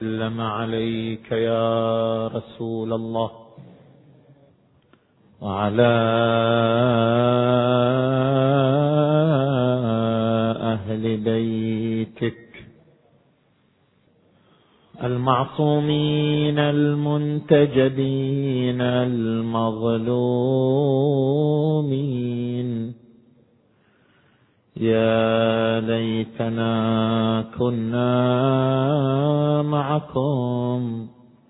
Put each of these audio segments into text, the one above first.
سلم عليك يا رسول الله وعلى أهل بيتك المعصومين المنتجبين المظلومين. يا ليتنا كنا معكم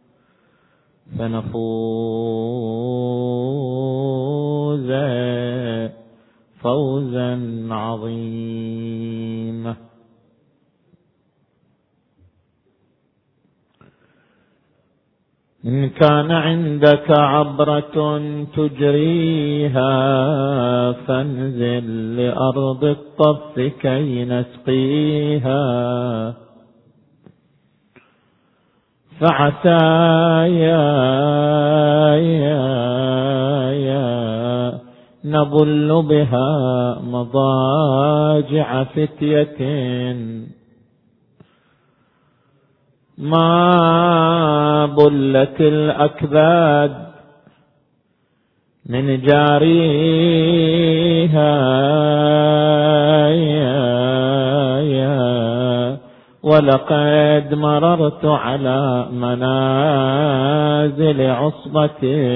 فنفوز فوزا عظيما. إن كان عندك عبرة تجريها فانزل لأرض الطف كي نسقيها، فعسى يا نظل بها مضاجع فتية ما بلت الأكباد من جاريها، ولقد مررت على منازل عصبة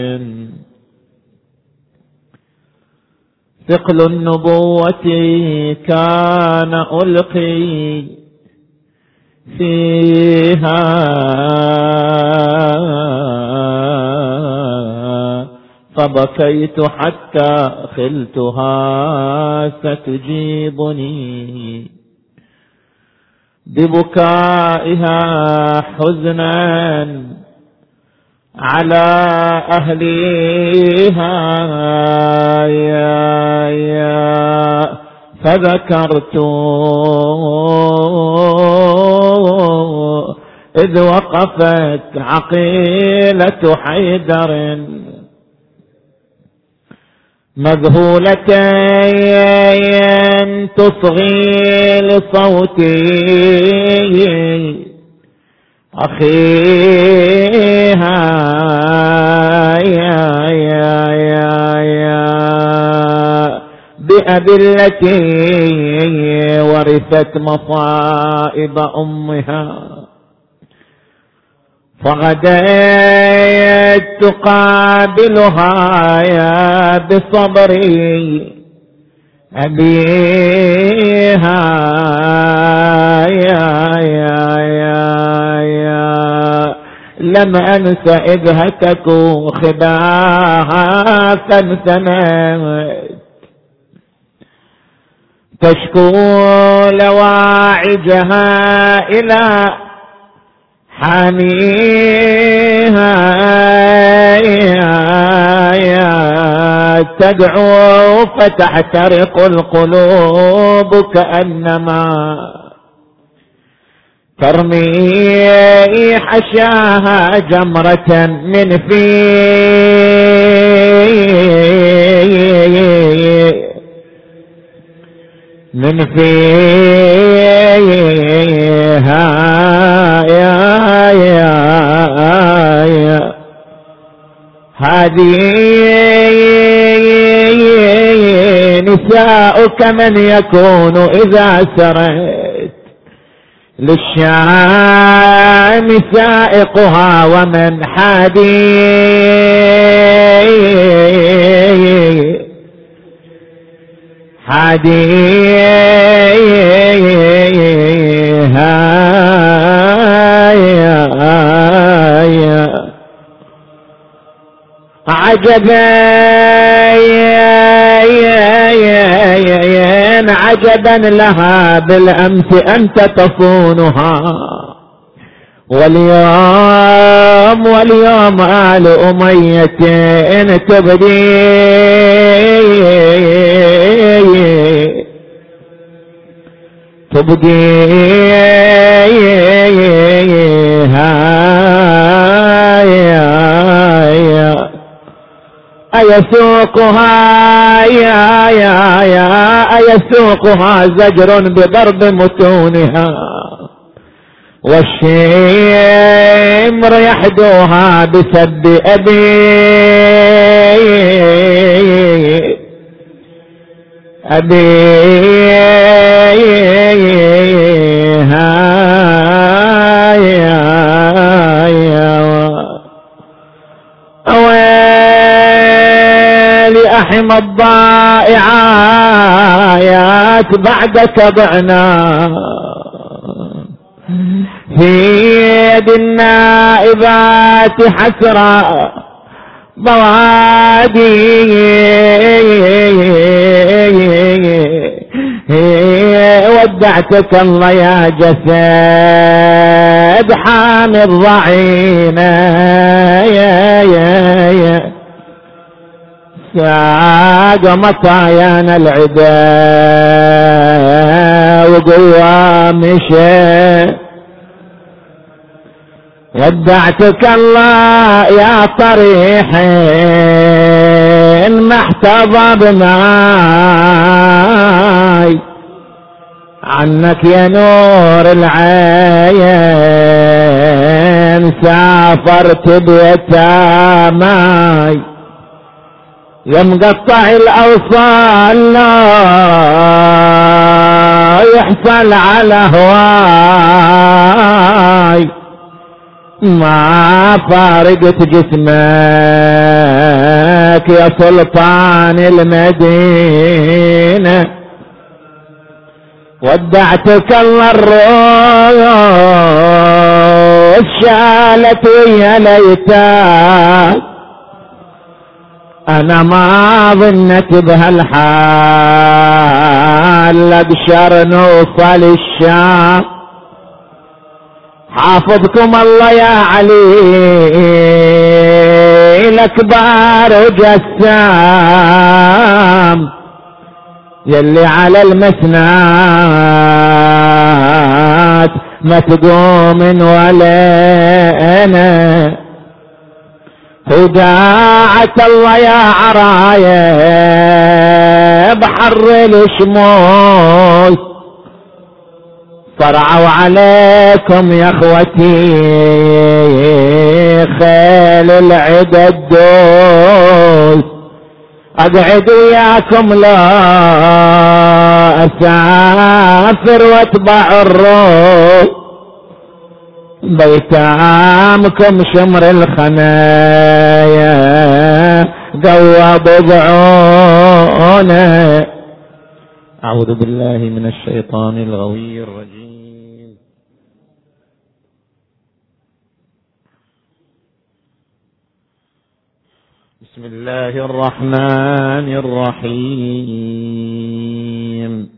ثقل النبوة كان ألقي فيها، فبكيت حتى خلتها ستجيبني ببكائها حزنا على أهليها. فذكرت إذ وقفت عقيلة حيدر مذهولة تصغي لصوتي أخيها بأبي التي ورثت مصائب أمها، فغديت تقابلها بصبري أبيها. لم أنس إذ هتكوا خداها فانثنت تشكو لواعجها إلى حنيها، تدعو فتحترق القلوب كأنما ترمي حشاها جمرة من فيها هذه نساؤك من يكون إذا سرت للشام سائقها ومن عجبا لها بالأمس أنت تصونها، واليوم آل أمية تبديها. أيسوقها زجر بضرب متونها، والشيب العمر يحدوها بسب ويلي أحم الضائعات بعدك ضعنا في يد النائبات حسرة بوادي ودعتك الله يا جسد حامي الضعينة ساق مطايانا العدا وقوى مشي ودعتك الله يا طريحين محتضى بماي عنك يا نور العين سافرت بيتاماي يا مقطع الأوصال لا يحصل على هواي ما فارقت جسمك يا سلطان المدينة ودعتك الله الروح شالت ويا ليتك انا ما ظنت بهالحال اقشر نوصل الشام حافظكم الله يا علي الاكبر وجسام يلي على المسنات ما تقوم ولا انا وداعت الله يا عرايا بحر الشموس صرعوا عليكم يا اخوتي خيل العدا الدوس اقعد وياكم لا اسافر واتبع الروح بيتامكم شمر الخنايا قوى بضعونه. أعوذ بالله من الشيطان الغوي الرجيم. بسم الله الرحمن الرحيم.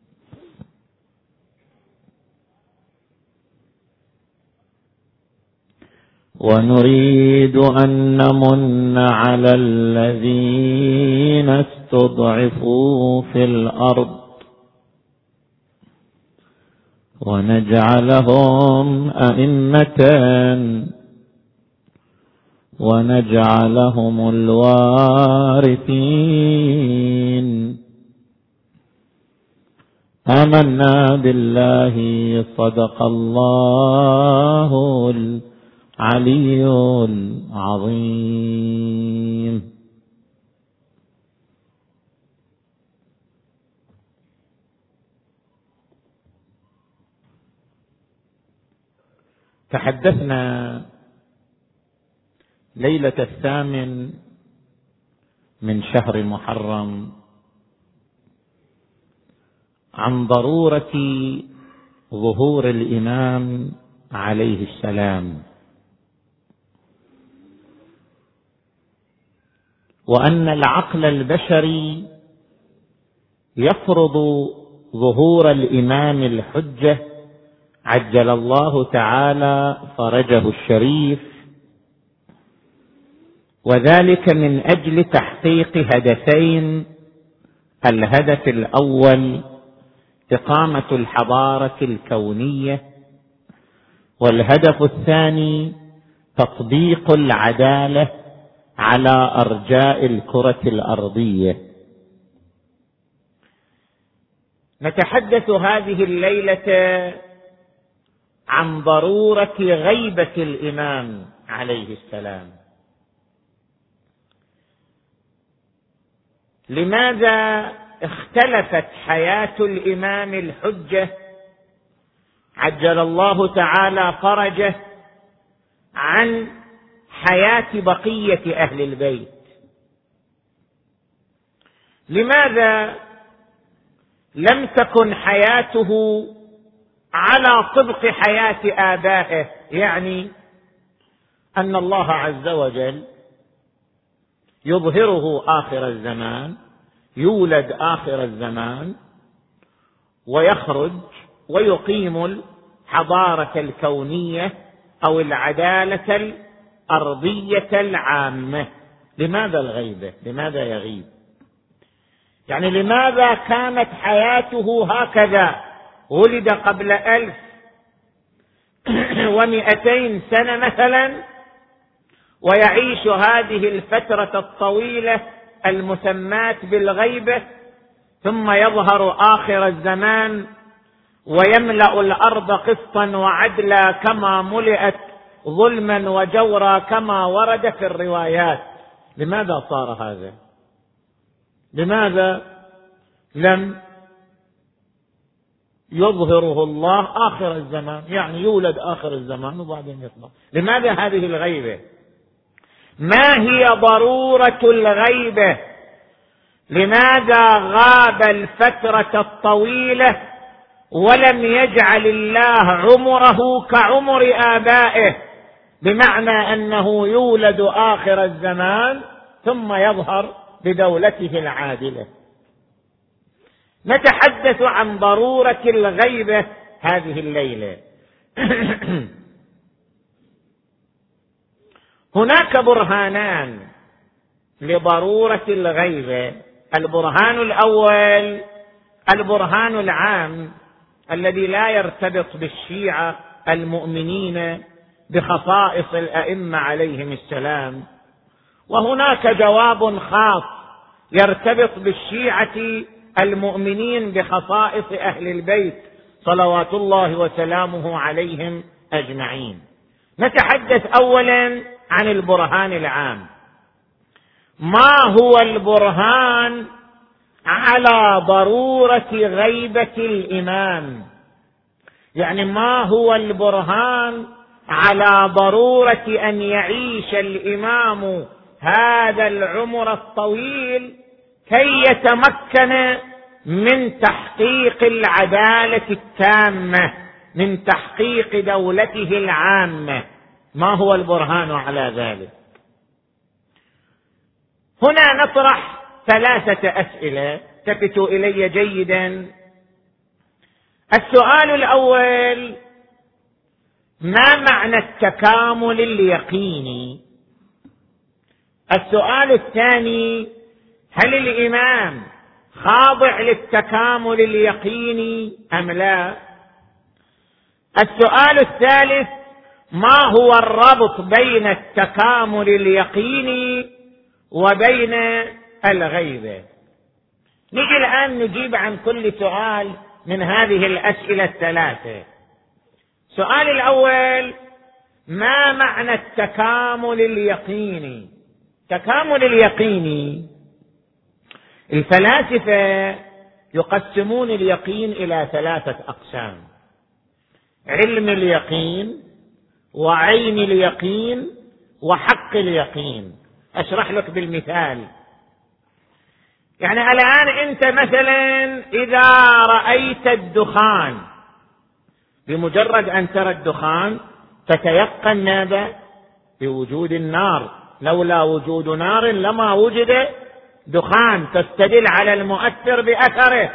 ونريد أن نمن على الذين استضعفوا في الأرض ونجعلهم أئمة ونجعلهم الوارثين. آمنا بالله صدق الله العلي العظيم. تحدثنا ليلة 8 من شهر محرم عن ضرورة ظهور الإمام عليه السلام، وأن العقل البشري يفرض ظهور الإمام الحجة عجل الله تعالى فرجه الشريف، وذلك من أجل تحقيق هدفين: الهدف الأول إقامة الحضارة الكونية، والهدف الثاني تطبيق العدالة على أرجاء الكرة الأرضية. نتحدث هذه الليلة عن ضرورة غيبة الإمام عليه السلام. لماذا اختلفت حياة الإمام الحجة عجل الله تعالى فرجه عن حياة بقية أهل البيت؟ لماذا لم تكن حياته على طبق حياة آبائه؟ يعني أن الله عز وجل يظهره آخر الزمان، يولد آخر الزمان ويخرج ويقيم الحضارة الكونية أو العدالة الأرضية العامة. لماذا الغيبة؟ لماذا يغيب؟ يعني لماذا كانت حياته هكذا؟ ولد قبل 1200 سنة مثلا، ويعيش هذه الفترة الطويلة المسماة بالغيبة، ثم يظهر آخر الزمان ويملأ الأرض قسطا وعدلا كما ملئت ظلما وجورا كما ورد في الروايات. لماذا صار هذا؟ لماذا لم يظهره الله آخر الزمان؟ يعني يولد آخر الزمان وبعدين يطلع. لماذا هذه الغيبة؟ ما هي ضرورة الغيبة؟ لماذا غاب الفترة الطويلة ولم يجعل الله عمره كعمر آبائه، بمعنى أنه يولد آخر الزمان ثم يظهر بدولته العادلة؟ نتحدث عن ضرورة الغيبة هذه الليلة. هناك برهانان لضرورة الغيبة. البرهان الأول البرهان العام الذي لا يرتبط بالشيعة المؤمنين بخصائص الأئمة عليهم السلام، وهناك جواب خاص يرتبط بالشيعة المؤمنين بخصائص أهل البيت صلوات الله وسلامه عليهم أجمعين. نتحدث أولا عن البرهان العام. ما هو البرهان على ضرورة غيبة الإمام؟ يعني ما هو البرهان على ضرورة أن يعيش الإمام هذا العمر الطويل كي يتمكن من تحقيق العدالة التامة، من تحقيق دولته العامة؟ ما هو البرهان على ذلك؟ هنا نطرح 3 أسئلة، التفتوا إلي جيدا. السؤال الأول: ما معنى التكامل اليقيني؟ السؤال الثاني: هل الإمام خاضع للتكامل اليقيني أم لا؟ السؤال الثالث: ما هو الربط بين التكامل اليقيني وبين الغيبة؟ نجي الآن نجيب عن كل سؤال من هذه الأسئلة 3. السؤال الأول: ما معنى التكامل اليقيني؟ التكامل اليقيني الفلاسفة يقسمون اليقين إلى 3 أقسام: علم اليقين، وعين اليقين، وحق اليقين. أشرح لك بالمثال. يعني الآن أنت مثلا إذا رأيت الدخان، بمجرد أن ترى الدخان تتيقن ماذا؟ بوجود النار. لولا وجود نار لما وجد دخان. تستدل على المؤثر بأثره.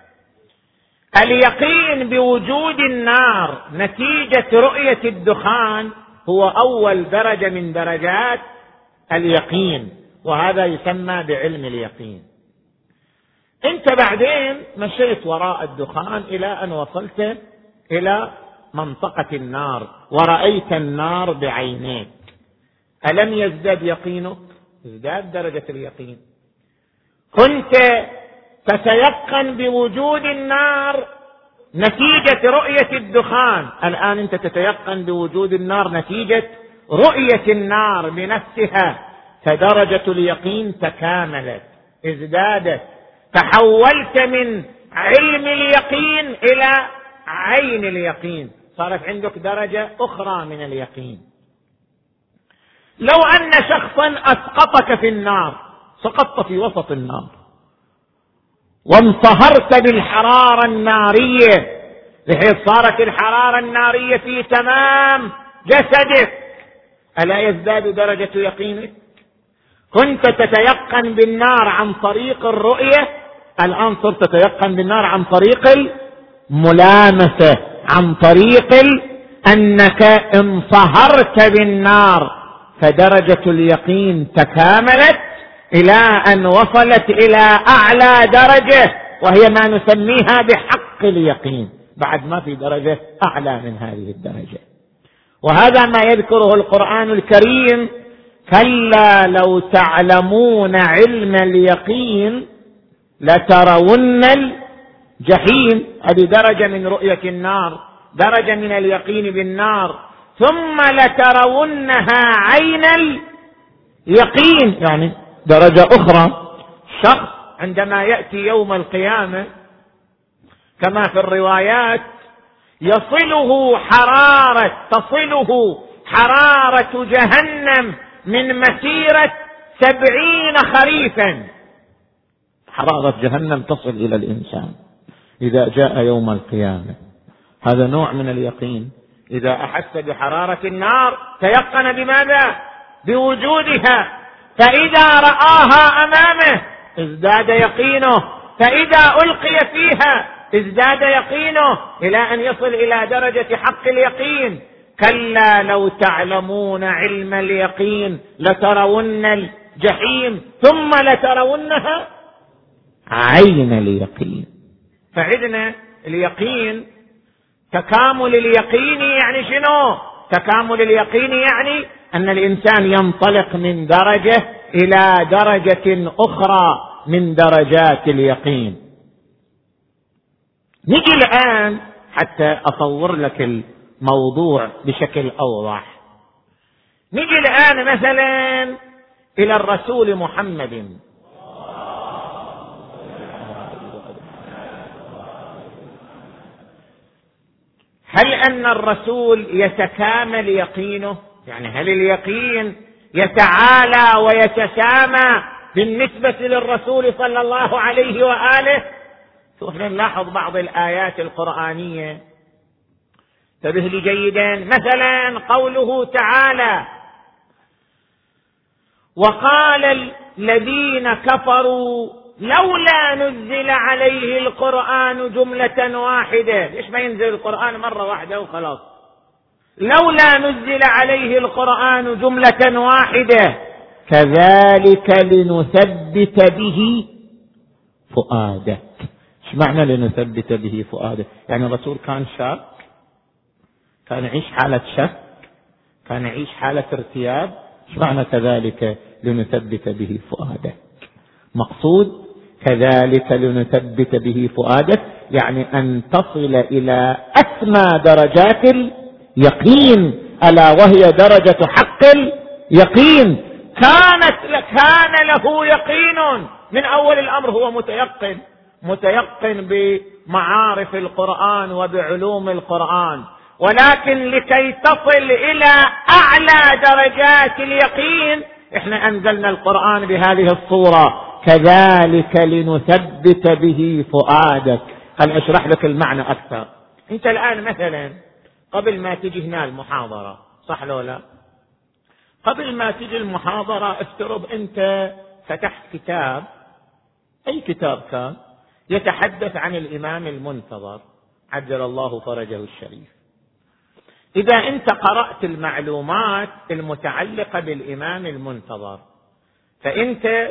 اليقين بوجود النار نتيجة رؤية الدخان هو أول درجة من درجات اليقين، وهذا يسمى بعلم اليقين. أنت بعدين مشيت وراء الدخان إلى أن وصلت إلى منطقة النار ورأيت النار بعينيك. ألم يزداد يقينك؟ ازداد درجة اليقين. كنت تتيقن بوجود النار نتيجة رؤية الدخان. الآن أنت تتيقن بوجود النار نتيجة رؤية النار بنفسها، فدرجة اليقين تكاملت، ازدادت، تحولت من علم اليقين إلى عين اليقين، صارت عندك درجة أخرى من اليقين. لو أن شخصا أسقطك في النار، سقطت في وسط النار وانصهرت بالحرارة النارية بحيث صارت الحرارة النارية في تمام جسدك، ألا يزداد درجة يقينك؟ كنت تتيقن بالنار عن طريق الرؤية، الآن صرت تتيقن بالنار عن طريق الملامسة، عن طريق أنك انصهرت بالنار، فدرجة اليقين تكاملت إلى أن وصلت إلى أعلى درجة، وهي ما نسميها بحق اليقين. بعد ما في درجة أعلى من هذه الدرجة، وهذا ما يذكره القرآن الكريم: كلا لو تعلمون علم اليقين لترون الجحيم. هذه درجة من رؤية النار، درجة من اليقين بالنار. ثم لترونها عين اليقين، يعني درجة أخرى. شخص عندما يأتي يوم القيامة كما في الروايات تصله حرارة جهنم من مسيرة 70 خريفا. حرارة جهنم تصل إلى الإنسان إذا جاء يوم القيامة. هذا نوع من اليقين. إذا أحس بحرارة النار تيقن بماذا؟ بوجودها، فإذا رآها أمامه ازداد يقينه، فإذا ألقي فيها ازداد يقينه، إلى أن يصل إلى درجة حق اليقين. كلا لو تعلمون علم اليقين لترون الجحيم ثم لترونها عين اليقين. فعندنا اليقين، تكامل اليقين يعني شنو؟ تكامل اليقين يعني أن الإنسان ينطلق من درجة إلى درجة أخرى من درجات اليقين. نجي الآن حتى أصور لك الموضوع بشكل أوضح. نجي الآن مثلا إلى الرسول محمد، هل أن الرسول يتكامل يقينه؟ يعني هل اليقين يتعالى ويتسامى بالنسبة للرسول صلى الله عليه وآله؟ سوف نلاحظ بعض الآيات القرآنية، انتبه لي جيدا. مثلا قوله تعالى: وقال الذين كفروا لولا نزل عليه القرآن جملة واحدة. ليش ما ينزل القرآن مرة واحدة وخلاص؟ لولا نزل عليه القرآن جملة واحدة كذلك لنثبت به فؤادك. ايش معنى لنثبت به فؤادك؟ يعني الرسول كان شاك، كان يعيش حالة شك، كان يعيش حالة ارتياب. ايش معنى كذلك لنثبت به فؤادك؟ مقصود كذلك لنثبت به فؤادك يعني أن تصل إلى أسمى درجات اليقين، ألا وهي درجة حق اليقين. كان له يقين من أول الأمر، هو متيقن بمعارف القرآن وبعلوم القرآن، ولكن لكي تصل إلى أعلى درجات اليقين احنا أنزلنا القرآن بهذه الصورة: كذلك لنثبت به فؤادك. هل أشرح لك المعنى أكثر؟ أنت الآن مثلا قبل ما تجي هنا المحاضرة، صح لو لا؟ قبل ما تجي المحاضرة افترض أنت فتحت كتاب، أي كتاب كان، يتحدث عن الإمام المنتظر عجل الله فرجه الشريف. إذا أنت قرأت المعلومات المتعلقة بالإمام المنتظر، فأنت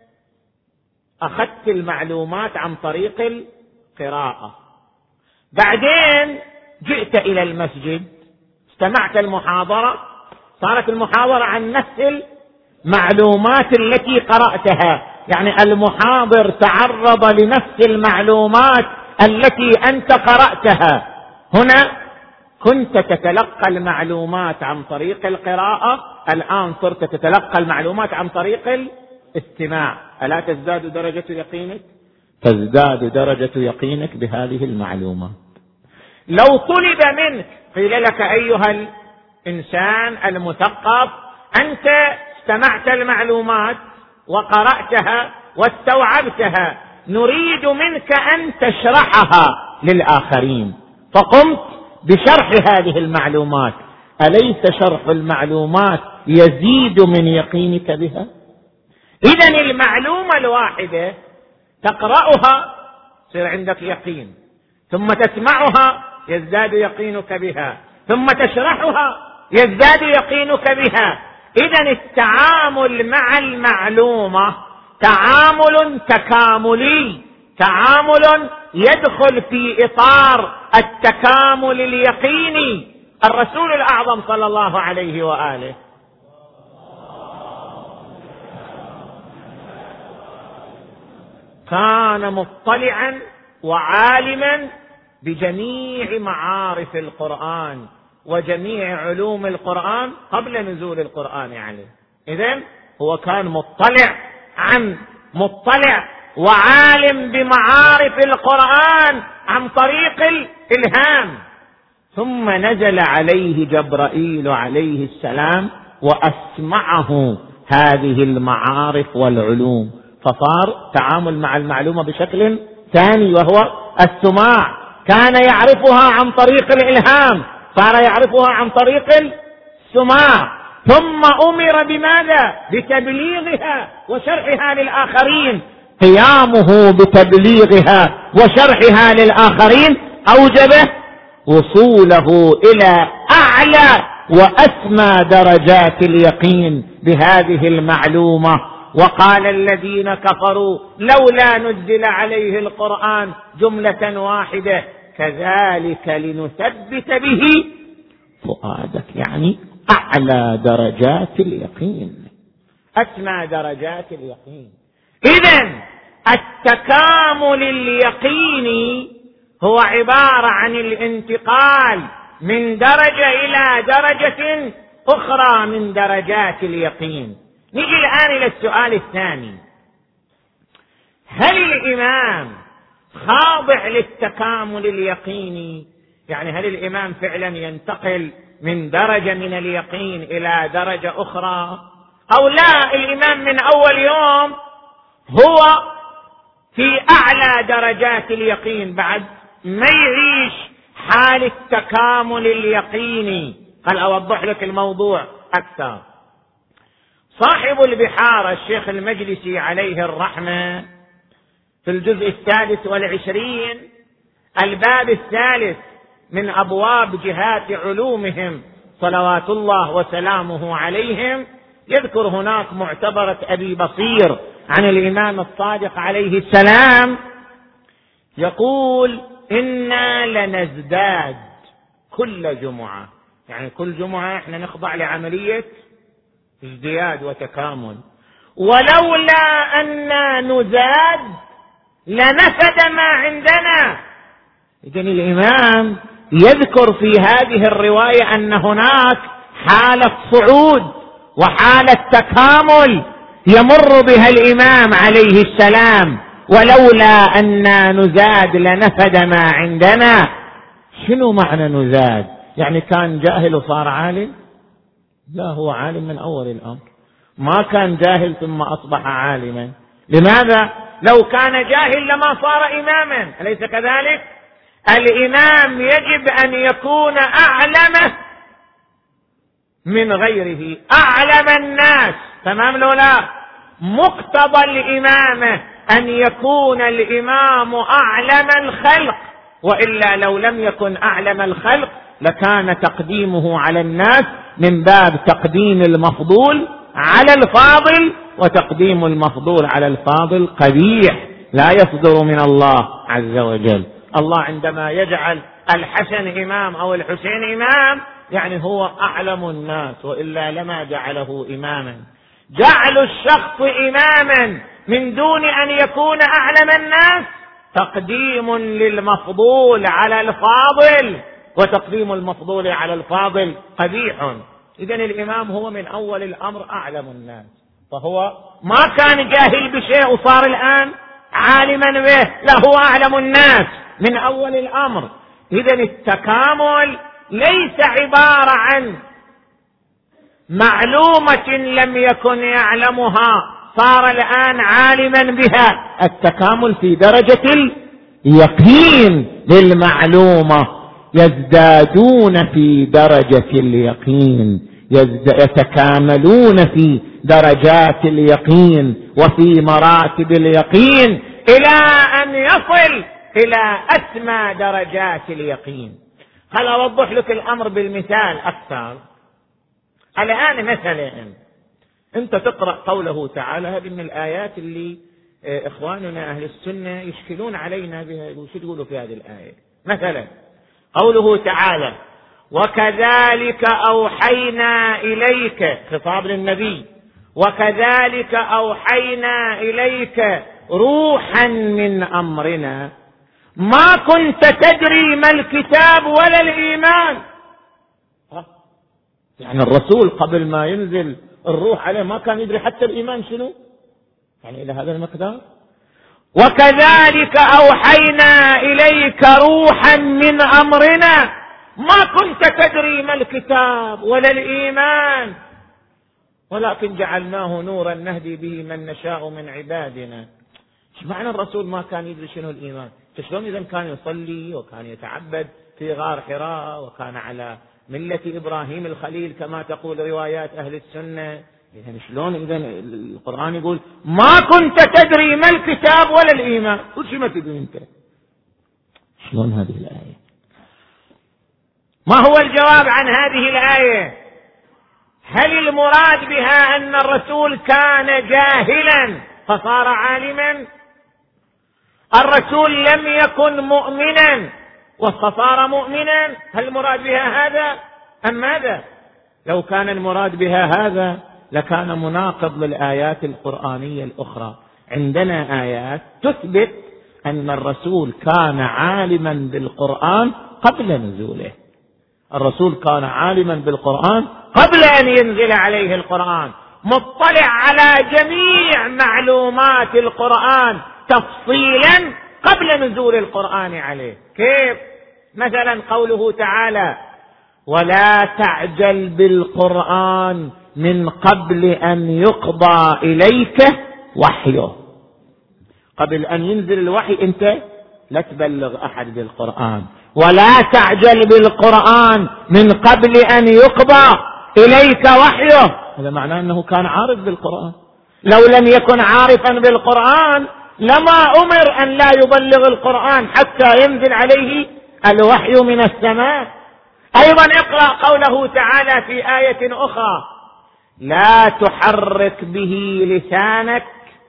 أخذت المعلومات عن طريق القراءة، بعدين جئت إلى المسجد استمعت المحاضرة، صارت المحاضرة عن نفس المعلومات التي قرأتها، يعني المحاضر تعرض لنفس المعلومات التي أنت قرأتها هنا كنت تتلقى المعلومات عن طريق القراءة، الآن صرت تتلقى المعلومات عن طريق الاستماع، ألا تزداد درجة يقينك؟ تزداد درجة يقينك بهذه المعلومات. لو طلب منك، قيل لك أيها الإنسان المثقف أنت استمعت المعلومات وقرأتها واستوعبتها، نريد منك أن تشرحها للآخرين، فقمت بشرح هذه المعلومات، أليس شرح المعلومات يزيد من يقينك بها؟ إذن المعلومة الواحدة تقرأها يصير عندك يقين، ثم تسمعها يزداد يقينك بها، ثم تشرحها يزداد يقينك بها. إذن التعامل مع المعلومة تعامل تكاملي، تعامل يدخل في إطار التكامل اليقيني. الرسول الأعظم صلى الله عليه وآله كان مطلعا وعالما بجميع معارف القرآن وجميع علوم القرآن قبل نزول القرآن عليه. إذن هو كان مطلع وعالم بمعارف القرآن عن طريق الإلهام، ثم نزل عليه جبرائيل عليه السلام وأسمعه هذه المعارف والعلوم، فصار تعامل مع المعلومة بشكل ثاني وهو السماع. كان يعرفها عن طريق الإلهام، صار يعرفها عن طريق السماع، ثم أمر بماذا؟ بتبليغها وشرحها للآخرين. قيامه بتبليغها وشرحها للآخرين أوجب وصوله إلى أعلى وأسمى درجات اليقين بهذه المعلومة. وقال الذين كفروا لولا نزل عليه القرآن جملة واحدة كذلك لنثبت به فؤادك، يعني أعلى درجات اليقين، أسمى درجات اليقين. إذن التكامل اليقيني هو عبارة عن الانتقال من درجة إلى درجة أخرى من درجات اليقين. نيجي الآن إلى السؤال الثاني: هل الإمام خاضع للتكامل اليقيني؟ يعني هل الإمام فعلا ينتقل من درجة من اليقين إلى درجة أخرى، أو لا، الإمام من أول يوم هو في أعلى درجات اليقين بعد ما يعيش حال التكامل اليقيني؟ هل أوضح لك الموضوع أكثر؟ صاحب البحار الشيخ المجلسي عليه الرحمة في الجزء 23 الباب 3 من أبواب جهات علومهم صلوات الله وسلامه عليهم يذكر هناك معتبرة أبي بصير عن الإمام الصادق عليه السلام، يقول: إنا لنزداد كل جمعة، يعني كل جمعة احنا نخضع لعملية ازدياد وتكامل، ولولا أننا نزاد لنفد ما عندنا. إذن الإمام يذكر في هذه الرواية أن هناك حالة صعود وحالة تكامل يمر بها الإمام عليه السلام، ولولا أننا نزاد لنفد ما عندنا. شنو معنى نزاد؟ يعني كان جاهل وصار عالم؟ لا، هو عالم من أول الأمر، ما كان جاهل ثم أصبح عالما. لماذا؟ لو كان جاهل لما صار إماما، أليس كذلك؟ الإمام يجب أن يكون أعلم من غيره، أعلم الناس، تمام لو لا؟ مقتضى الإمامة أن يكون الإمام أعلم الخلق، وإلا لو لم يكن أعلم الخلق لكان تقديمه على الناس من باب تقديم المفضول على الفاضل، وتقديم المفضول على الفاضل قبيح لا يصدر من الله عز وجل. الله عندما يجعل الحسن إمام أو الحسين إمام يعني هو أعلم الناس، وإلا لما جعله إماما. جعل الشخص إماما من دون أن يكون أعلم الناس تقديم للمفضول على الفاضل، وتقديم المفضول على الفاضل قبيح. إذن الإمام هو من أول الأمر أعلم الناس، فهو ما كان جاهل بشيء وصار الآن عالما به، لا هو أعلم الناس من أول الأمر. إذن التكامل ليس عبارة عن معلومة لم يكن يعلمها صار الآن عالما بها، التكامل في درجة اليقين للمعلومة، يزدادون في درجة اليقين، يتكاملون في درجات اليقين وفي مراتب اليقين إلى أن يصل إلى أسمى درجات اليقين. هل أوضح لك الأمر بالمثال أكثر؟ الآن مثلا أنت تقرأ قوله تعالى، هذه من الآيات اللي إخواننا أهل السنة يشكلون علينا بها، شو تقولوا في هذه الآية؟ مثلا قوله تعالى وكذلك أوحينا إليك، خطاب للنبي، وكذلك أوحينا إليك روحا من أمرنا ما كنت تدري ما الكتاب ولا الإيمان. يعني الرسول قبل ما ينزل الروح عليه ما كان يدري حتى الإيمان شنو، يعني إلى هذا المقدار. وكذلك أوحينا إليك روحا من أمرنا ما كنت تدري ما الكتاب ولا الإيمان ولكن جعلناه نورا نهدي به من نشاء من عبادنا. ايش معنى الرسول ما كان يدري شنو الإيمان؟ شلون إذا كان يصلي وكان يتعبد في غار حراء وكان على ملة إبراهيم الخليل كما تقول روايات أهل السنة، إذن شلون إذا القرآن يقول ما كنت تدري ما الكتاب ولا الإيمان؟ كل شيء ما تدري أنت. شلون هذه الآية؟ ما هو الجواب عن هذه الآية؟ هل المراد بها أن الرسول كان جاهلا فصار عالما؟ الرسول لم يكن مؤمنا فصار مؤمنا؟ هل المراد بها هذا أم ماذا؟ لو كان المراد بها هذا لكان مناقض للآيات القرآنية الأخرى. عندنا آيات تثبت أن الرسول كان عالما بالقرآن قبل نزوله. الرسول كان عالما بالقرآن قبل أن ينزل عليه القرآن، مطلع على جميع معلومات القرآن تفصيلا قبل نزول القرآن عليه. كيف؟ مثلا قوله تعالى ولا تعجل بالقرآن من قبل أن يقضى إليك وحيه. قبل أن ينزل الوحي أنت لا تبلغ أحد بالقرآن. ولا تعجل بالقرآن من قبل أن يقضى إليك وحيه، هذا معناه أنه كان عارف بالقرآن. لو لم يكن عارفا بالقرآن لما أمر أن لا يبلغ القرآن حتى ينزل عليه الوحي من السماء. أيضا اقرأ قوله تعالى في آية أخرى لا تحرك به لسانك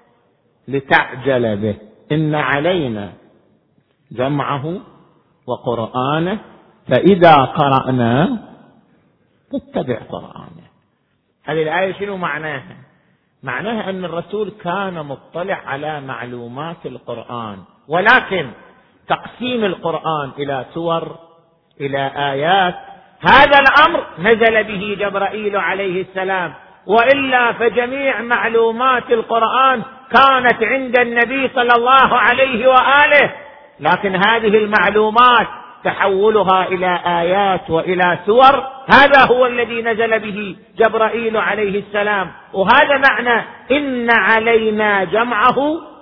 لتعجل به إن علينا جمعه وقرآنه فإذا قرأنا فاتبع قرآنه. هذه الآية شنو معناها؟ معناها أن الرسول كان مطلع على معلومات القرآن، ولكن تقسيم القرآن إلى سور إلى آيات هذا الأمر نزل به جبرائيل عليه السلام، وإلا فجميع معلومات القرآن كانت عند النبي صلى الله عليه وآله، لكن هذه المعلومات تحولها إلى آيات وإلى سور هذا هو الذي نزل به جبرائيل عليه السلام. وهذا معنى إن علينا جمعه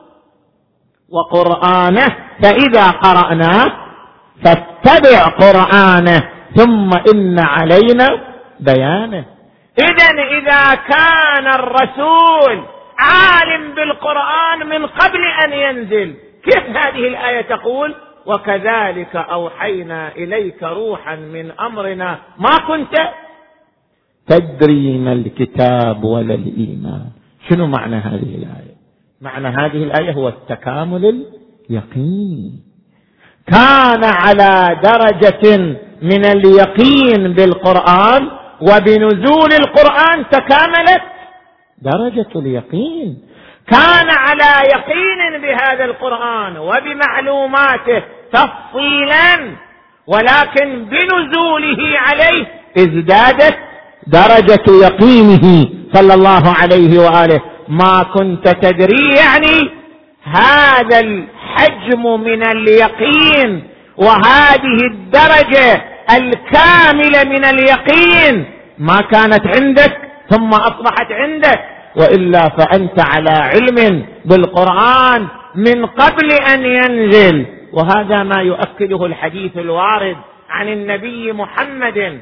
وقرآنه فإذا قرأناه فاتبع قرآنه ثم إن علينا بيانه. إذن إذا كان الرسول عالم بالقرآن من قبل أن ينزل، كيف هذه الآية تقول وكذلك أوحينا إليك روحا من أمرنا ما كنت تدري ما الكتاب ولا الإيمان؟ شنو معنى هذه الآية؟ معنى هذه الآية هو التكامل اليقيني. كان على درجة من اليقين بالقرآن، وبنزول القرآن تكاملت درجة اليقين. كان على يقين بهذا القرآن وبمعلوماته تفصيلا، ولكن بنزوله عليه ازدادت درجة يقينه صلى الله عليه وآله. ما كنت تدري يعني هذا الحجم من اليقين وهذه الدرجة الكاملة من اليقين ما كانت عندك ثم أصبحت عندك، وإلا فأنت على علم بالقرآن من قبل أن ينزل. وهذا ما يؤكده الحديث الوارد عن النبي محمد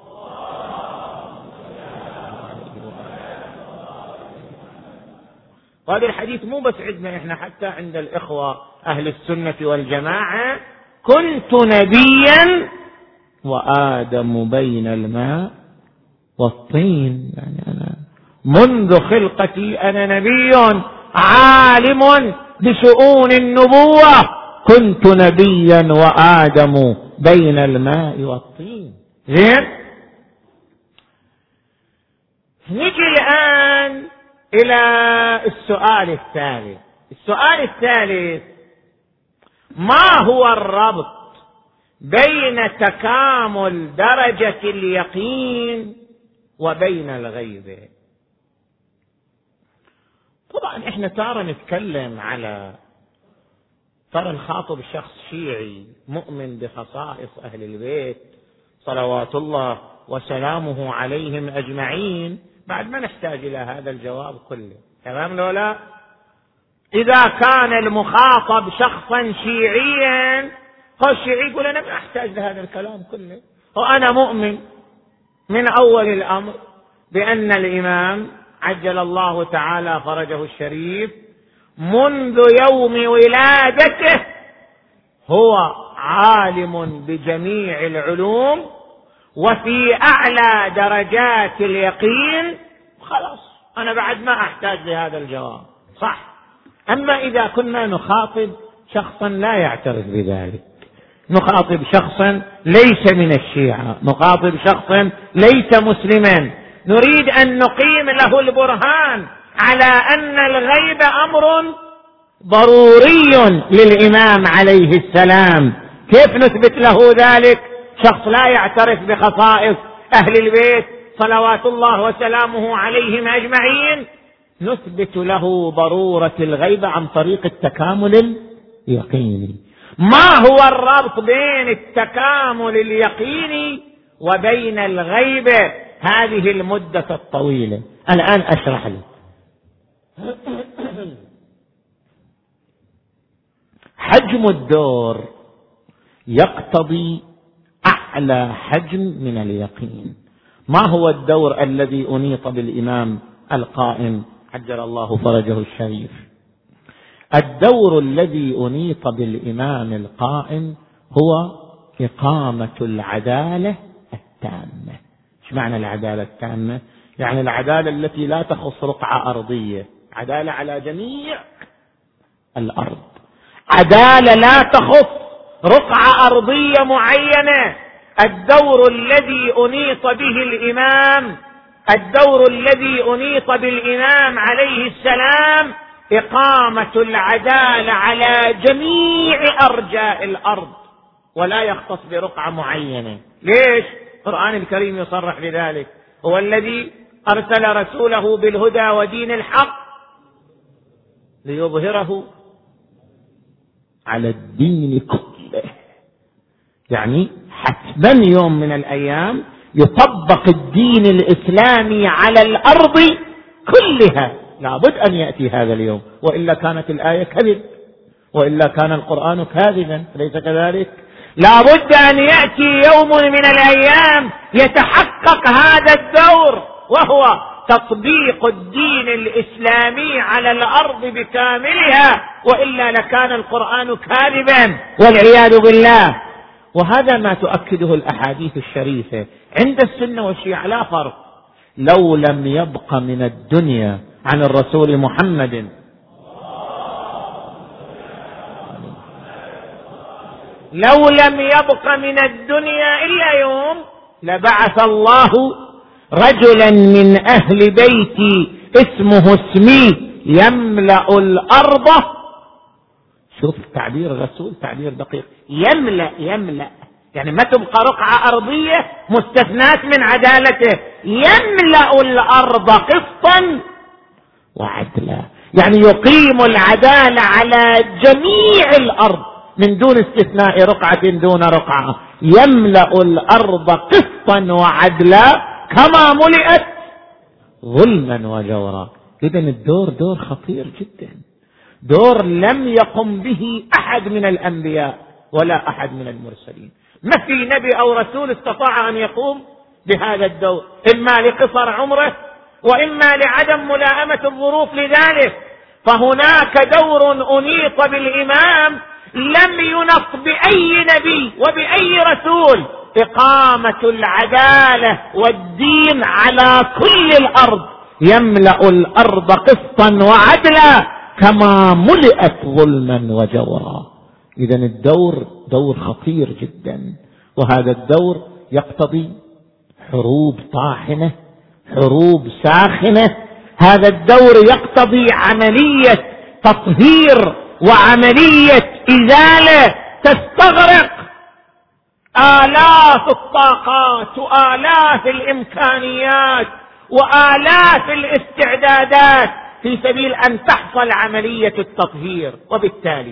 وهذا الحديث مو بس عندنا احنا، حتى عند الإخوة أهل السنة والجماعة: كنت نبيا وآدم بين الماء والطين. يعني أنا منذ خلقتي أنا نبي عالم بشؤون النبوة، كنت نبيا وآدم بين الماء والطين. زين، نجي الآن إلى السؤال الثالث. السؤال الثالث: ما هو الربط بين تكامل درجة اليقين وبين الغيبة؟ طبعا احنا تارة نتكلم على ترى نخاطب شخص شيعي مؤمن بخصائص أهل البيت صلوات الله وسلامه عليهم أجمعين، بعد ما نحتاج إلى هذا الجواب كله. تمام لو لا؟ إذا كان المخاطب شخصا شيعيا، هو الشيعي يقول أنا ما أحتاج لهذا الكلام كله، وأنا مؤمن من أول الأمر بأن الإمام عجل الله تعالى فرجه الشريف منذ يوم ولادته هو عالم بجميع العلوم وفي أعلى درجات اليقين، خلاص أنا بعد ما أحتاج لهذا الجواب. صح. أما إذا كنا نخاطب شخصا لا يعترف بذلك، نخاطب شخصا ليس من الشيعة، نخاطب شخصا ليس مسلما، نريد أن نقيم له البرهان على أن الغيب أمر ضروري للإمام عليه السلام، كيف نثبت له ذلك؟ شخص لا يعترف بخصائص أهل البيت صلوات الله وسلامه عليهم أجمعين، نثبت له ضرورة الغيب عن طريق التكامل اليقيني. ما هو الربط بين التكامل اليقيني وبين الغيبة هذه المدة الطويلة؟ الآن أشرح لك. حجم الدور يقتضي أعلى حجم من اليقين. ما هو الدور الذي أنيط بالإمام القائم عجل الله فرجه الشريف؟ الدور الذي أنيط بالإمام القائم هو إقامة العدالة التامة. ايش معنى العدالة التامة؟ يعني العدالة التي لا تخص رقعة أرضية، عدالة على جميع الأرض، عدالة لا تخص رقعة أرضية معينة. الدور الذي أنيط به الإمام، الدور الذي أنيط بالإمام عليه السلام إقامة العدالة على جميع أرجاء الأرض ولا يختص برقعة معينة. ليش؟ القرآن الكريم يصرح بذلك: هو الذي أرسل رسوله بالهدى ودين الحق ليظهره على الدين كله. يعني حتما يوم من الأيام يطبق الدين الإسلامي على الأرض كلها، لابد أن يأتي هذا اليوم، وإلا كانت الآية كذب، وإلا كان القرآن كاذبا، ليس كذلك؟ لابد أن يأتي يوم من الأيام يتحقق هذا الدور، وهو تطبيق الدين الإسلامي على الأرض بكاملها، وإلا لكان القرآن كاذبا والعياذ بالله. وهذا ما تؤكده الأحاديث الشريفة. عند السنة والشيعة لا فرق. لو لم يبق من الدنيا عن الرسول محمد لو لم يبق من الدنيا إلا يوم لبعث الله رجلا من أهل بيتي اسمه اسمي يملأ الأرض. شوف تعبير الرسول تعبير دقيق، يملأ يعني ما تبقى رقعة أرضية مستثنات من عدالته، يملأ الأرض قسطا وعدلا، يعني يقيم العدالة على جميع الأرض من دون استثناء رقعة دون رقعة. يملأ الأرض قسطا وعدلا كما ملئت ظلما وجورا. إذن الدور دور خطير جدا، دور لم يقم به أحد من الأنبياء ولا أحد من المرسلين. ما في نبي أو رسول استطاع أن يقوم بهذا الدور، إما لقصر عمره وإما لعدم ملائمة الظروف لذلك. فهناك دور أنيط بالإمام لم ينط بأي نبي وبأي رسول، إقامة العدالة والدين على كل الأرض. يملأ الأرض قسطا وعدلا كما ملئت ظلما وجورا. إذن الدور دور خطير جدا، وهذا الدور يقتضي حروب طاحنة، حروب ساخنة. هذا الدور يقتضي عملية تطهير وعملية إزالة تستغرق آلاف الطاقات وآلاف الإمكانيات وآلاف الاستعدادات في سبيل أن تحصل عملية التطهير. وبالتالي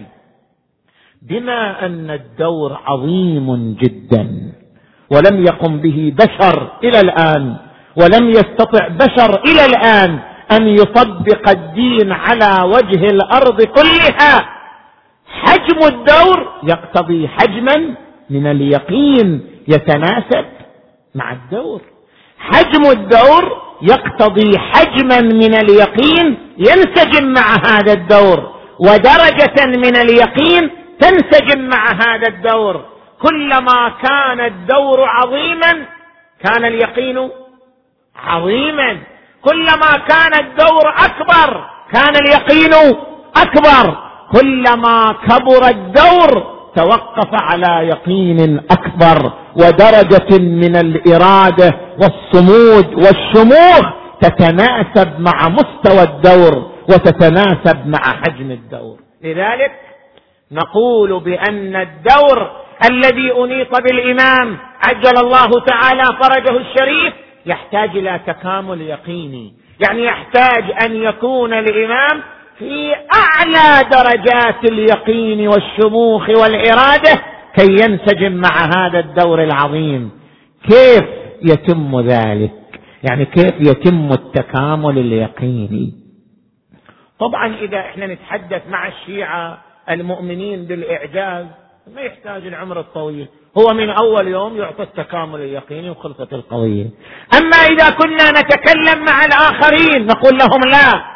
بما أن الدور عظيم جدا ولم يقم به بشر إلى الآن، ولم يستطع بشر إلى الآن أن يطبق الدين على وجه الأرض كلها، حجم الدور يقتضي حجما من اليقين يتناسب مع الدور. حجم الدور يقتضي حجما من اليقين ينسجم مع هذا الدور، ودرجة من اليقين تنسجم مع هذا الدور. كلما كان الدور عظيما كان اليقين عظيما، كلما كان الدور أكبر كان اليقين أكبر، كلما كبر الدور توقف على يقين أكبر ودرجة من الإرادة والصمود والشموخ تتناسب مع مستوى الدور وتتناسب مع حجم الدور. لذلك نقول بأن الدور الذي أنيط بالإمام عجل الله تعالى فرجه الشريف يحتاج إلى تكامل يقيني، يعني يحتاج أن يكون الإمام في أعلى درجات اليقين والشموخ والإرادة كي ينسجم مع هذا الدور العظيم. كيف يتم ذلك؟ يعني كيف يتم التكامل اليقيني؟ طبعا إذا احنا نتحدث مع الشيعة المؤمنين بالإعجاز ما يحتاج العمر الطويل، هو من أول يوم يعطي التكامل اليقيني وخلصت القضية. أما إذا كنا نتكلم مع الآخرين نقول لهم لا،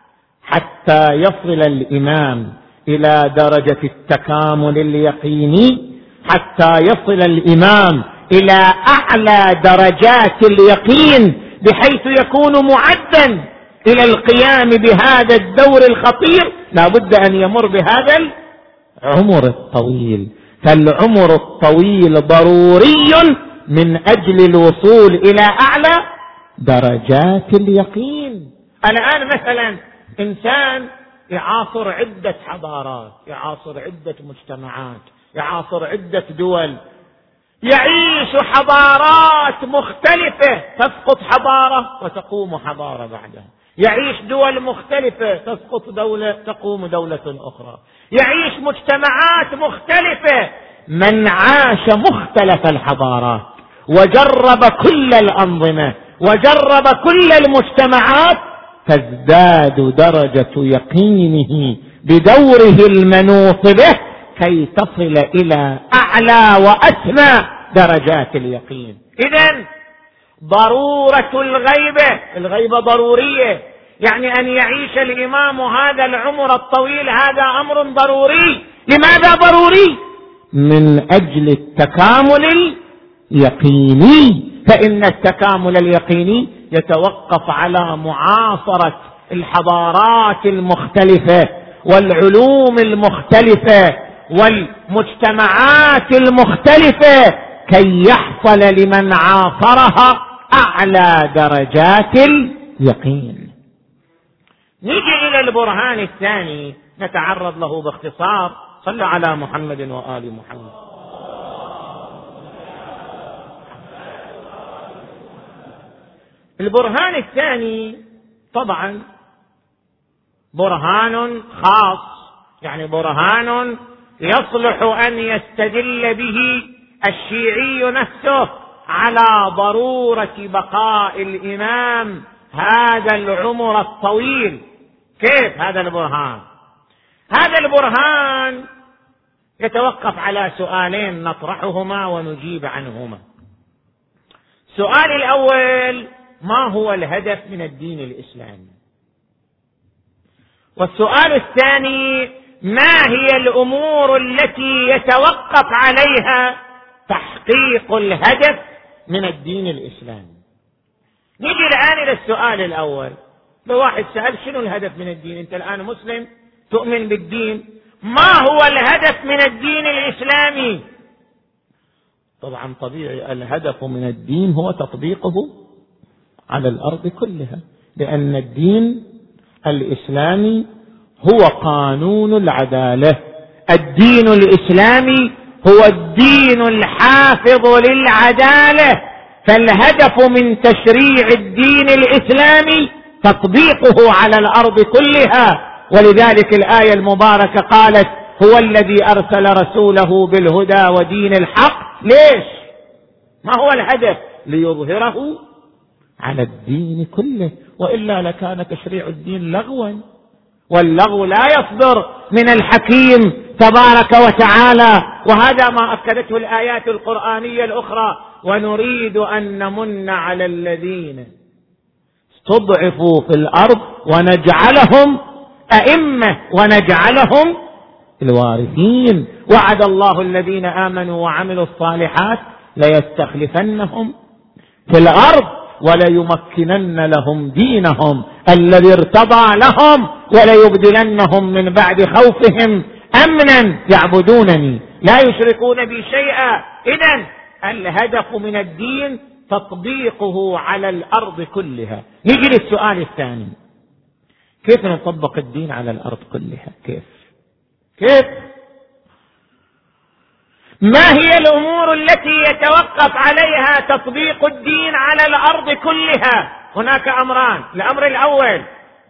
حتى يصل الإمام إلى درجة التكامل اليقيني، حتى يصل الإمام إلى أعلى درجات اليقين بحيث يكون معدا إلى القيام بهذا الدور الخطير، لا بد أن يمر بهذا العمر الطويل. فالعمر الطويل ضروري من أجل الوصول إلى أعلى درجات اليقين. الآن مثلا إنسان يعاصر عدة حضارات، يعاصر عدة مجتمعات، يعاصر عدة دول، يعيش حضارات مختلفة، تسقط حضارة وتقوم حضارة بعدها، يعيش دول مختلفة تسقط دولة تقوم دولة أخرى، يعيش مجتمعات مختلفة. من عاش مختلف الحضارات وجرب كل الأنظمة وجرب كل المجتمعات تزداد درجة يقينه بدوره المنوط به كي تصل إلى أعلى وأسمى درجات اليقين. إذن ضرورة الغيبة ضرورية، يعني أن يعيش الإمام هذا العمر الطويل هذا أمر ضروري. لماذا ضروري؟ من أجل التكامل اليقيني، فإن التكامل اليقيني يتوقف على معاصرة الحضارات المختلفة والعلوم المختلفة والمجتمعات المختلفة كي يحصل لمن عاصرها أعلى درجات اليقين. نيجي إلى البرهان الثاني نتعرض له باختصار. صلوا على محمد وآل محمد. البرهان الثاني طبعا برهان خاص، يعني برهان يصلح أن يستدل به الشيعي نفسه على ضرورة بقاء الإمام هذا العمر الطويل. كيف هذا البرهان؟ هذا البرهان يتوقف على سؤالين نطرحهما ونجيب عنهما. السؤال الأول: ما هو الهدف من الدين الإسلامي؟ والسؤال الثاني: ما هي الأمور التي يتوقف عليها تحقيق الهدف من الدين الإسلامي؟ نيجي الآن إلى السؤال الأول. لو واحد سأل شنو الهدف من الدين، أنت الآن مسلم تؤمن بالدين، ما هو الهدف من الدين الإسلامي؟ طبعا طبيعي الهدف من الدين هو تطبيقه على الأرض كلها، لأن الدين الإسلامي هو قانون العدالة. الدين الإسلامي هو الدين الحافظ للعدالة، فالهدف من تشريع الدين الإسلامي تطبيقه على الأرض كلها. ولذلك الآية المباركة قالت: هو الذي أرسل رسوله بالهدى ودين الحق. ليش؟ ما هو الهدف؟ ليظهره على الدين كله، وإلا لكان تشريع الدين لغوا، واللغو لا يصدر من الحكيم تبارك وتعالى. وهذا ما أكدته الآيات القرآنية الأخرى: ونريد أن نمن على الذين استضعفوا في الأرض ونجعلهم أئمة ونجعلهم الوارثين. وعد الله الذين آمنوا وعملوا الصالحات ليستخلفنهم في الأرض وليمكنن لهم دينهم الذي ارتضى لهم وليبدلنهم من بعد خوفهم أمنا يعبدونني لا يشركون بي شيئا. إذن الهدف من الدين تطبيقه على الأرض كلها. نيجي للسؤال الثاني: كيف نطبق الدين على الأرض كلها؟ كيف؟ ما هي الأمور التي يتوقف عليها تطبيق الدين على الأرض كلها؟ هناك أمران. الأمر الأول: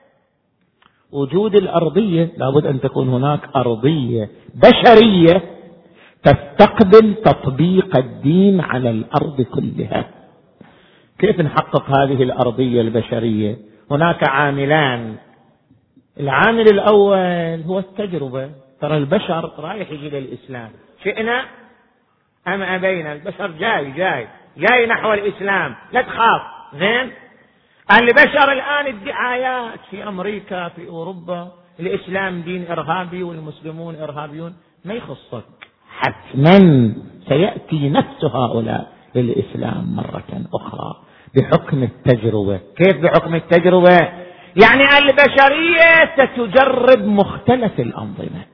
وجود الأرضية. لابد أن تكون هناك أرضية بشرية تستقبل تطبيق الدين على الأرض كلها. كيف نحقق هذه الأرضية البشرية؟ هناك عاملان. العامل الأول هو التجربة. ترى البشر رايح يجي للإسلام، شئنا أم أبينا، البشر جاي نحو الإسلام. لا تخاف. زين، البشر الآن الدعايات في أمريكا في أوروبا الإسلام دين إرهابي والمسلمون إرهابيون، ما يخصك. حتما سيأتي نفس هؤلاء للإسلام مرة أخرى بحكم التجربة. كيف بحكم التجربة؟ يعني البشرية ستجرب مختلف الأنظمة.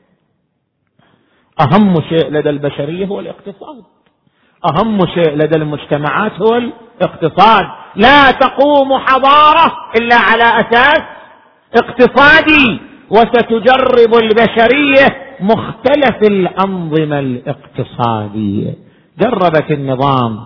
أهم شيء لدى البشرية هو الاقتصاد، أهم شيء لدى المجتمعات هو الاقتصاد. لا تقوم حضارة إلا على أساس اقتصادي، وستجرب البشرية مختلف الأنظمة الاقتصادية. جربت النظام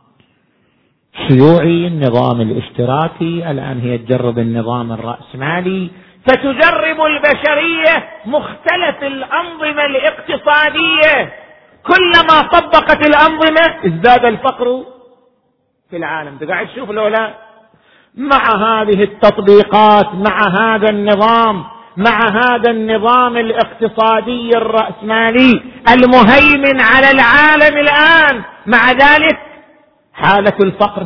الشيوعي، النظام الاشتراكي، الآن هي تجرب النظام الرأسمالي. ستجرب البشرية مختلف الأنظمة الاقتصادية. كلما طبقت الأنظمة ازداد الفقر في العالم. تقعد تشوف لولا مع هذه التطبيقات، مع هذا النظام، مع هذا النظام الاقتصادي الرأسمالي المهيمن على العالم الآن، مع ذلك حالة الفقر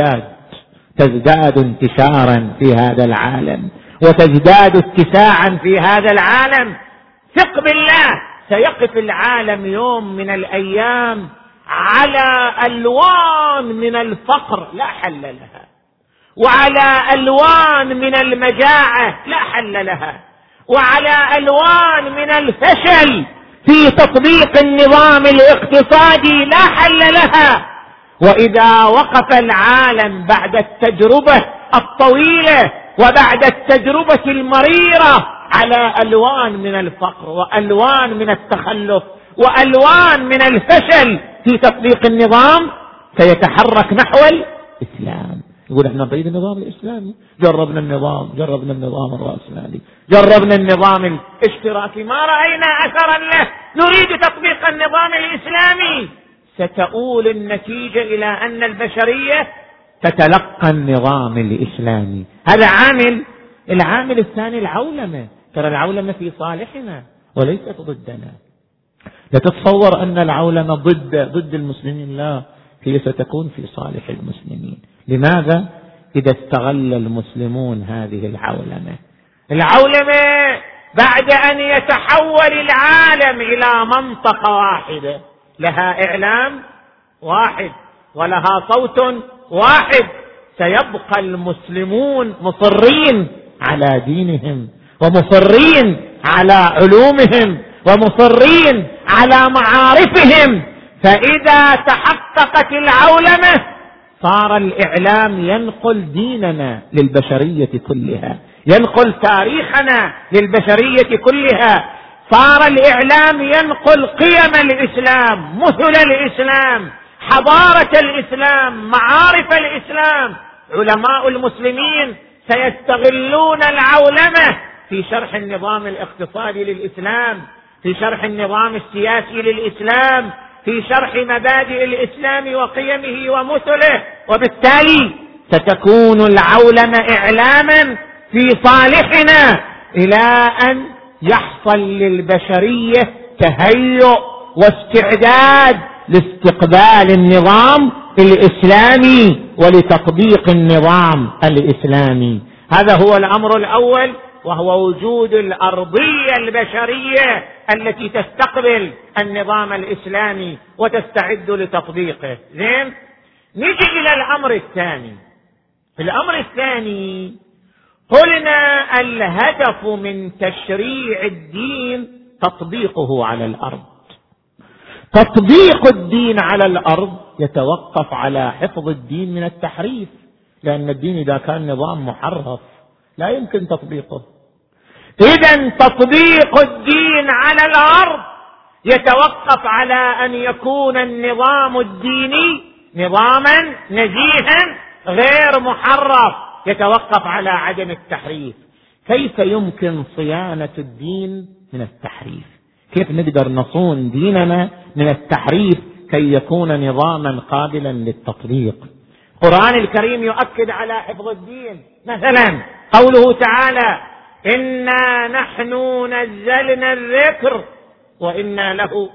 تزداد انتشارا في هذا العالم، وتزداد اتساعا في هذا العالم. ثق بالله سيقف العالم يوم من الأيام على ألوان من الفقر لا حل لها، وعلى ألوان من المجاعة لا حل لها، وعلى ألوان من الفشل في تطبيق النظام الاقتصادي لا حل لها. وإذا وقف العالم بعد التجربة الطويلة وبعد التجربة المريرة على ألوان من الفقر وألوان من التخلف وألوان من الفشل في تطبيق النظام، سيتحرك نحو الإسلام. يقول احنا نريد النظام الإسلامي، جربنا النظام الرأسمالي، جربنا النظام الاشتراكي، ما رأينا أثرا له، نريد تطبيق النظام الإسلامي. ستؤول النتيجة إلى أن البشرية تتلقى النظام الإسلامي. هذا عامل. العامل الثاني العولمة. ترى العولمة في صالحنا وليست ضدنا. لا تتصور أن العولمة ضد المسلمين، لا، هي ستكون في صالح المسلمين. لماذا؟ إذا استغل المسلمون هذه العولمة. العولمة بعد أن يتحول العالم إلى منطقة واحدة لها إعلام واحد ولها صوت واحد، سيبقى المسلمون مصرين على دينهم ومصرين على علومهم ومصرين على معارفهم. فإذا تحققت العولمة صار الإعلام ينقل ديننا للبشرية كلها، ينقل تاريخنا للبشرية كلها. صار الإعلام ينقل قيم الإسلام، مثل الإسلام، حضارة الإسلام، معارف الإسلام. علماء المسلمين سيستغلون العولمة في شرح النظام الاقتصادي للإسلام، في شرح النظام السياسي للإسلام، في شرح مبادئ الإسلام وقيمه ومثله. وبالتالي ستكون العولمة إعلاما في صالحنا إلى أن يحصل للبشرية تهيؤ واستعداد لاستقبال النظام الإسلامي ولتطبيق النظام الإسلامي. هذا هو الأمر الأول، وهو وجود الأرضية البشرية التي تستقبل النظام الإسلامي وتستعد لتطبيقه. زين، نجي إلى الأمر الثاني. الأمر الثاني قلنا الهدف من تشريع الدين تطبيقه على الأرض. تطبيق الدين على الأرض يتوقف على حفظ الدين من التحريف، لأن الدين إذا كان نظام محرف لا يمكن تطبيقه. إذن تطبيق الدين على الأرض يتوقف على أن يكون النظام الديني نظاما نزيها غير محرف، يتوقف على عدم التحريف. كيف يمكن صيانة الدين من التحريف؟ كيف نقدر نصون ديننا من التحريف كي يكون نظاما قابلا للتطبيق؟ القرآن الكريم يؤكد على حفظ الدين. مثلا قوله تعالى: إنا نحن نزلنا الذكر وإنا له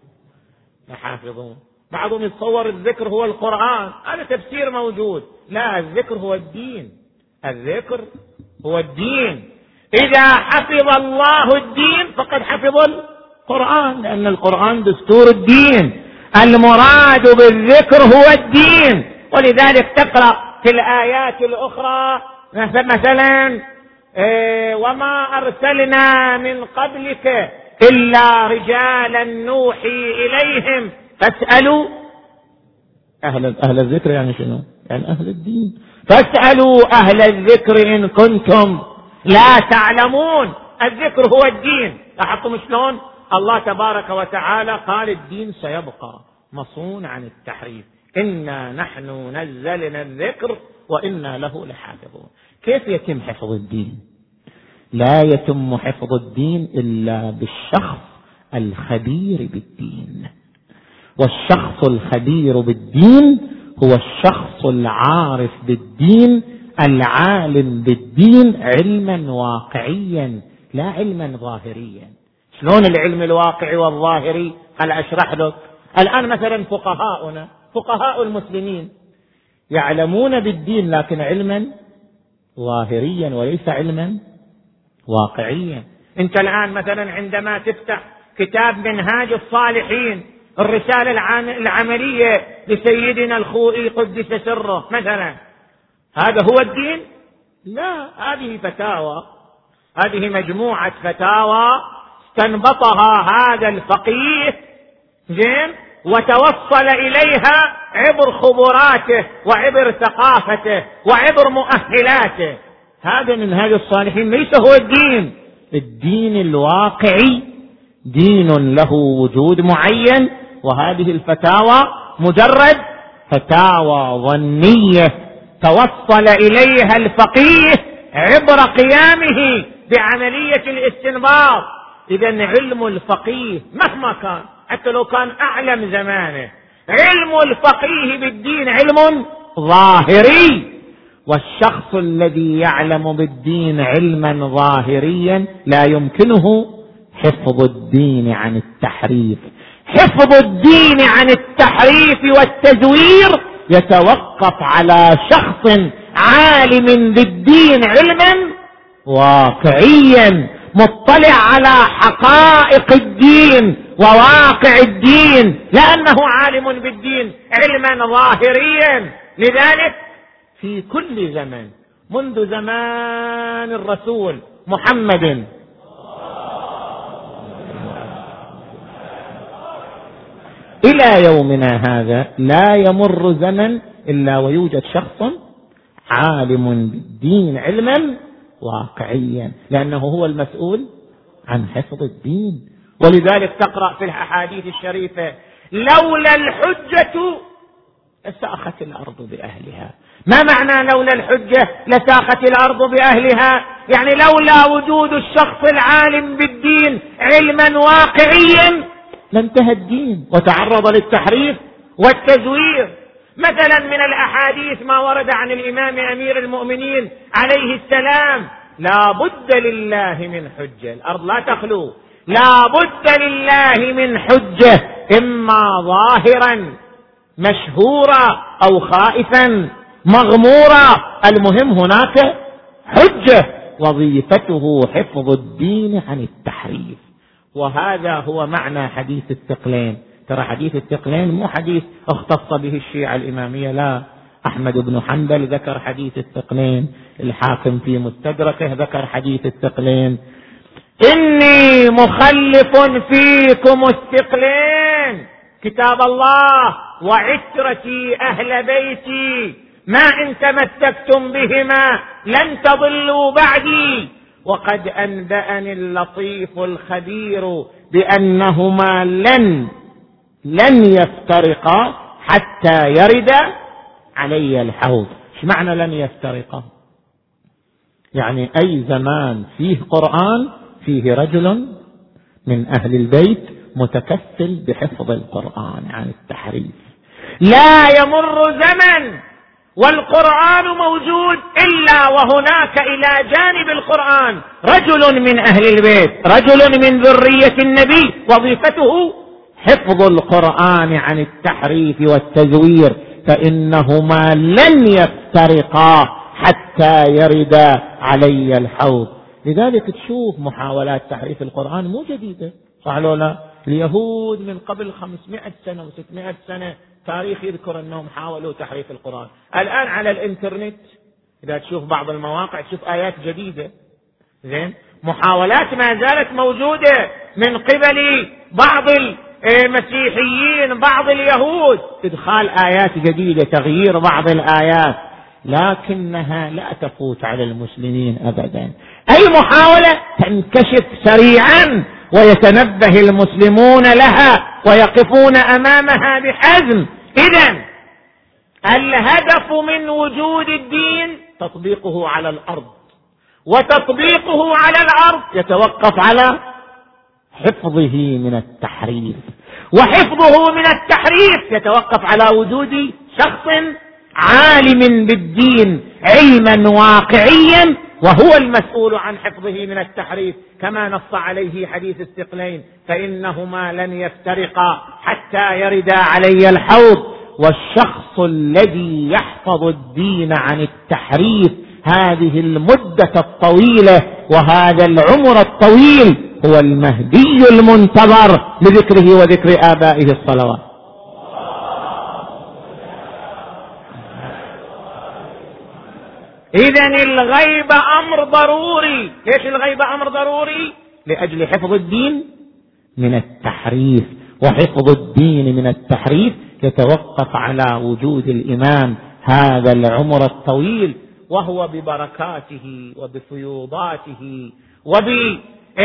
لحافظون. بعضهم يتصور الذكر هو القرآن، هذا تفسير موجود. لا، الذكر هو الدين، الذكر هو الدين. إذا حفظ الله الدين فقد حفظ القرآن، لأن القرآن دستور الدين. المراد بالذكر هو الدين. ولذلك تقرأ في الآيات الأخرى مثلا وما أرسلنا من قبلك إلا رجالا نوحي إليهم فاسألوا أهل الذكر. يعني شنو؟ يعني أهل الدين. فاسألوا أهل الذكر إن كنتم لا تعلمون. الذكر هو الدين. لاحظتم شلون الله تبارك وتعالى قال الدين سيبقى مصون عن التحريف. إنا نحن نزلنا الذكر وإنا له لحافظون. كيف يتم حفظ الدين؟ لا يتم حفظ الدين إلا بالشخص الخبير بالدين. والشخص الخبير بالدين هو الشخص العارف بالدين، العالم بالدين علما واقعيا لا علما ظاهريا. شلون العلم الواقعي والظاهري؟ هل أشرح لك. الآن مثلا فقهاؤنا، فقهاء المسلمين يعلمون بالدين لكن علما ظاهريا وليس علما واقعيا. انت الآن مثلا عندما تفتح كتاب منهاج الصالحين، الرسالة العملية لسيدنا الخوئي قدس سره مثلا، هذا هو الدين؟ لا، هذه فتاوى، هذه مجموعة فتاوى استنبطها هذا الفقيه، زين، وتوصل إليها عبر خبراته وعبر ثقافته وعبر مؤهلاته. هذا منهاج الصالحين ليس هو الدين. الدين الواقعي دين له وجود معين، وهذه الفتاوى مجرد فتاوى ظنية توصل إليها الفقيه عبر قيامه بعملية الاستنباط. إذا علم الفقيه مهما كان، حتى لو كان أعلم زمانه، علم الفقيه بالدين علم ظاهري، والشخص الذي يعلم بالدين علما ظاهريا لا يمكنه حفظ الدين عن التحريف. حفظ الدين عن التحريف والتزوير يتوقف على شخص عالم بالدين علما واقعيا، مطلع على حقائق الدين وواقع الدين، لأنه عالم بالدين علما ظاهريا. لذلك في كل زمن منذ زمان الرسول محمد إلى يومنا هذا لا يمر زمن إلا ويوجد شخص عالم بالدين علما واقعيا، لأنه هو المسؤول عن حفظ الدين. ولذلك تقرأ في الأحاديث الشريفة: لولا الحجة لساخت الأرض بأهلها. ما معنى لولا الحجة لساخت الأرض بأهلها؟ يعني لولا وجود الشخص العالم بالدين علما واقعيا لانتهى الدين وتعرض للتحريف والتزوير. مثلا من الأحاديث ما ورد عن الإمام أمير المؤمنين عليه السلام: لا بد لله من حجة، الأرض لا تخلو، لا بد لله من حجة، إما ظاهرا مشهورا أو خائفا مغمورا، المهم هناك حجة، وظيفته حفظ الدين عن التحريف. وهذا هو معنى حديث الثقلين. ترى حديث الثقلين مو حديث اختص به الشيعة الإمامية، لا، أحمد بن حنبل ذكر حديث الثقلين، الحاكم في مستدركه ذكر حديث الثقلين: إني مخلف فيكم الثقلين كتاب الله وعترتي أهل بيتي، ما إن تمسكتم بهما لن تضلوا بعدي، وقد أنبأني اللطيف الخبير بأنهما لن يفترقا حتى يرد علي الحوض. ايش معنى لن يفترقا؟ يعني أي زمان فيه قرآن فيه رجل من أهل البيت متكفل بحفظ القرآن عن التحريف. لا يمر زمن والقرآن موجود إلا وهناك إلى جانب القرآن رجل من أهل البيت، رجل من ذرية النبي، وظيفته حفظ القرآن عن التحريف والتزوير، فإنهما لن يفترقا حتى يرد علي الحوض. لذلك تشوف محاولات تحريف القرآن مو جديدة، صح لو لا؟ اليهود من قبل 500 سنة و600 سنة تاريخ يذكر أنهم حاولوا تحريف القرآن. الآن على الإنترنت إذا تشوف بعض المواقع تشوف آيات جديدة، زين، محاولات ما زالت موجودة من قبل بعض المسيحيين، بعض اليهود، إدخال آيات جديدة، تغيير بعض الآيات، لكنها لا تفوت على المسلمين أبدا. أي محاولة تنكشف سريعا ويتنبه المسلمون لها ويقفون أمامها بحزم. إذن الهدف من وجود الدين تطبيقه على الأرض، وتطبيقه على الأرض يتوقف على حفظه من التحريف، وحفظه من التحريف يتوقف على وجود شخص عالم بالدين علما واقعيا وهو المسؤول عن حفظه من التحريف، كما نص عليه حديث الثقلين: فإنهما لن يفترقا حتى يردا علي الحوض. والشخص الذي يحفظ الدين عن التحريف هذه المدة الطويلة وهذا العمر الطويل هو المهدي المنتظر لذكره وذكر آبائه الصلوات. إذن الغيب أمر ضروري. ليش الغيب أمر ضروري؟ لأجل حفظ الدين من التحريف، وحفظ الدين من التحريف يتوقف على وجود الإمام هذا العمر الطويل وهو ببركاته وبفيوضاته وبقيامه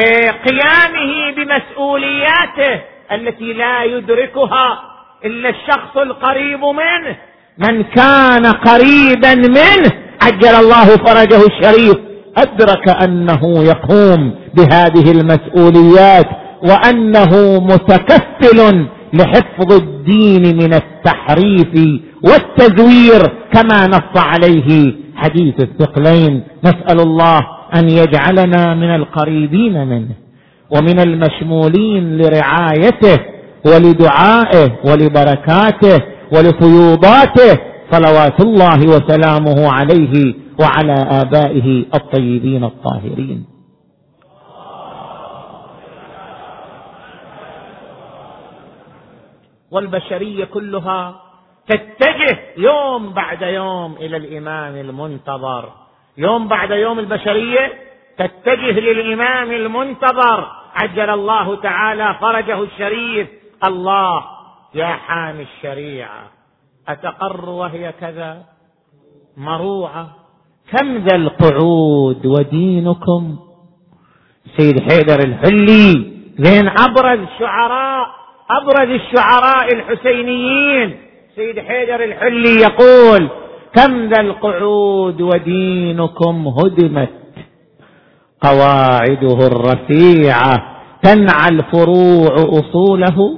بمسؤولياته التي لا يدركها إلا الشخص القريب منه. من كان قريبا منه عجل الله فرجه الشريف أدرك أنه يقوم بهذه المسؤوليات وأنه متكفل لحفظ الدين من التحريف والتزوير كما نص عليه حديث الثقلين. نسأل الله أن يجعلنا من القريبين منه ومن المشمولين لرعايته ولدعائه ولبركاته ولفيوضاته، صلوات الله وسلامه عليه وعلى آبائه الطيبين الطاهرين. والبشرية كلها تتجه يوم بعد يوم إلى الإمام المنتظر، يوم بعد يوم البشرية تتجه للإمام المنتظر عجل الله تعالى فرجه الشريف. الله يا حامي الشريعة أتقر وهي كذا مروعة، كم ذا القعود ودينكم. سيد حيدر الحلي من أبرز الشعراء الحسينيين. سيد حيدر الحلي يقول: كم ذا القعود ودينكم هدمت قواعده الرفيعة، تنعى الفروع أصوله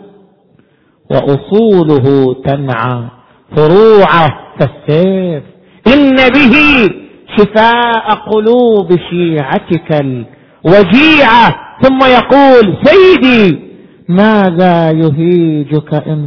وأصوله تنعى فروعه. فالسيف إن به شفاء قلوب شيعتك الوجيعة. ثم يقول: سيدي ماذا يهيجك إن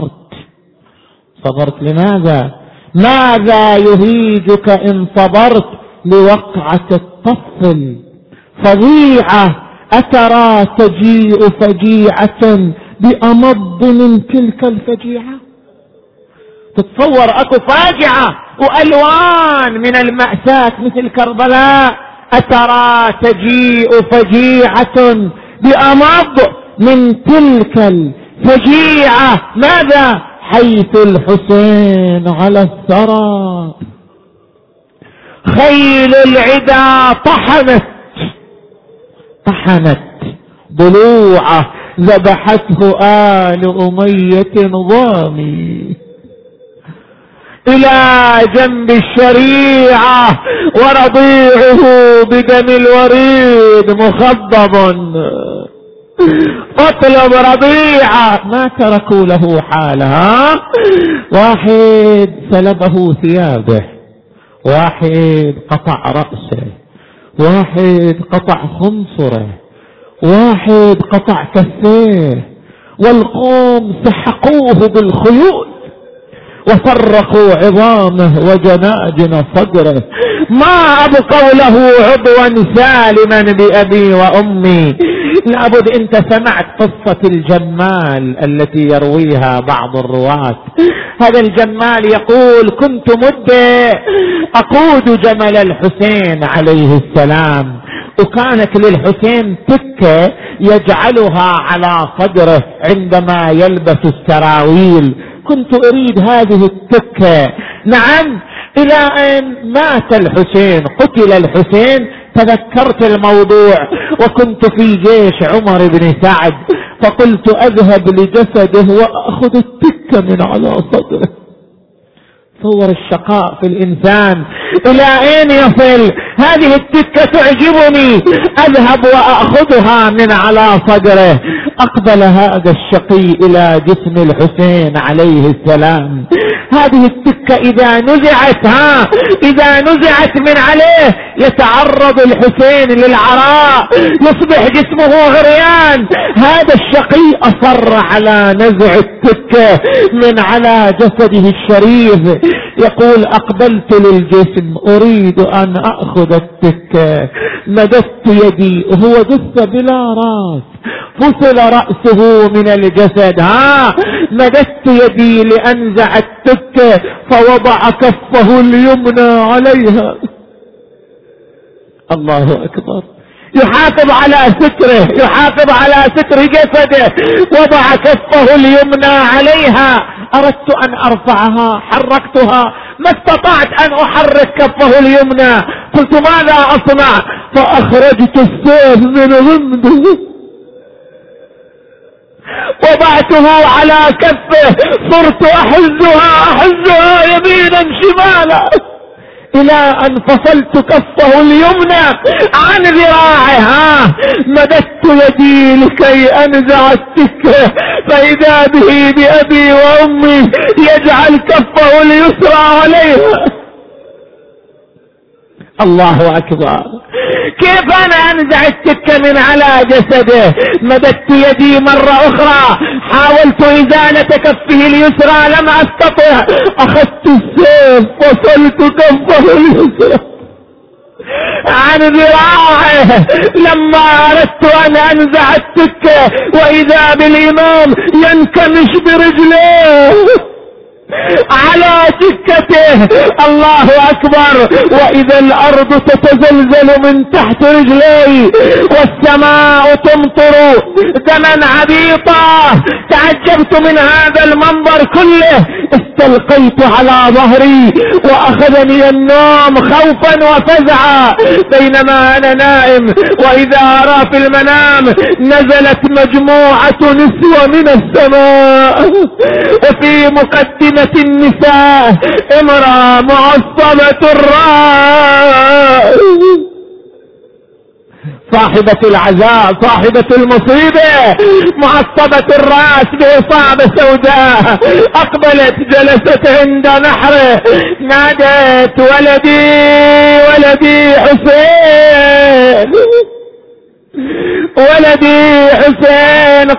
صبرت لماذا؟ ماذا يهيجك إن صبرت لوقعة الطفل فظيعة؟ أترى تجيء فجيعة بأمض من تلك الفجيعة؟ تتصور أكو فاجعة وألوان من المأساة مثل كربلاء، أترى تجيء فجيعة بأمض من تلك الفجيعة. ماذا؟ حيث الحسين على الثرى خيل العدا طحنت ضلوعه، ذبحته آل أمية ضامي إلى جنب الشريعة، ورضيعه بدم الوريد مخضب. اطلب رضيعة ما تركوا له حالها. واحد سلبه ثيابه، واحد قطع رأسه، واحد قطع خنصره، واحد قطع كفيه، والقوم سحقوه بالخيول وفرقوا عظامه وجناجن صدره، ما أبقوا له عضوا سالما بأبي وأمي. لابد انت سمعت قصة الجمال التي يرويها بعض الرواة. هذا الجمال يقول: كنت مدة أقود جمل الحسين عليه السلام، وكانت للحسين تكة يجعلها على صدره عندما يلبس السراويل. كنت أريد هذه التكة. نعم، إلى أن مات الحسين، قتل الحسين، تذكرت الموضوع وكنت في جيش عمر بن سعد، فقلت أذهب لجسده وأخذ التكة من على صدره. صور الشقاء في الإنسان إلى أين يصل. هذه التكة تعجبني، أذهب وأخذها من على صدره. أقبل هذا الشقي إلى جسم الحسين عليه السلام. هذه التكة إذا نزعت من عليه يتعرض الحسين للعراء، يصبح جسمه عريان. هذا الشقي أصر على نزع التكة من على جسده الشريف. يقول: أقبلت للجسم أريد أن أخذ التكة، مددت يدي، هو جثة بلا رأس، فصل رأسه من الجسد. مددت يدي لأنزع التكة، فوضع كفه اليمنى عليها. الله أكبر. يحافظ على ستر جسده، وضع كفه اليمنى عليها. أردت أن أرفعها، حركتها، ما استطعت أن أحرك كفه اليمنى. قلت ماذا أصنع؟ فأخرجت السيف من غمده وضعته على كفه، صرت أحزها يمينا شمالا إلى أن فصلت كفه اليمنى عن ذراعها. مددت يدي لكي أنزع السكة، فإذا به بأبي وأمي يجعل كفه اليسرى عليها. الله أكبر. كيف أنا أنزع السكة من على جسده؟ مددت يدي مرة أخرى، حاولت إزالة كفه اليسرى لم أستطع. أخذت السيف فصلت كفه اليسرى عن ذراعه. لما أردت أن أنزع السكة وإذا بالإمام ينكمش برجليه على سكته. الله أكبر. وإذا الأرض تتزلزل من تحت رجلي والسماء تمطر دما عبيطا. تعجبت من هذا المنظر كله، استلقيت على ظهري وأخذني النوم خوفا وفزعا. بينما أنا نائم وإذا أرى في المنام نزلت مجموعة نسوة من السماء، وفي مقدمة النساء امرأة معصبة الرأس، صاحبة العزاء، صاحبة المصيبة، معصبة الرأس بإصابة سوداء. أقبلت جلست عند نحره، نادت ولدي حسين، ولدي حسين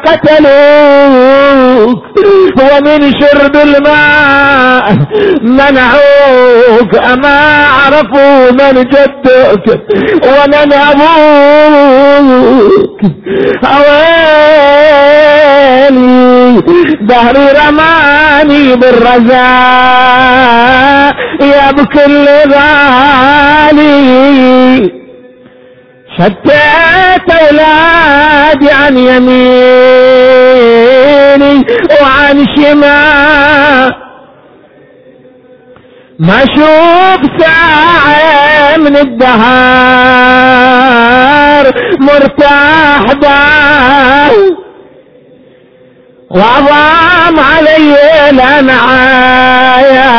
قتلوك ومن شرب الماء منعوك. أما عرفوا من جدك ومن أبوك؟ أويلي دهري رماني بالرزاء يا بكل غالي. شتت أولادي عن يميني وعن شمال، ما أشوف ساعة من الدهر مرتاح دار، وعظام علي الأنعايا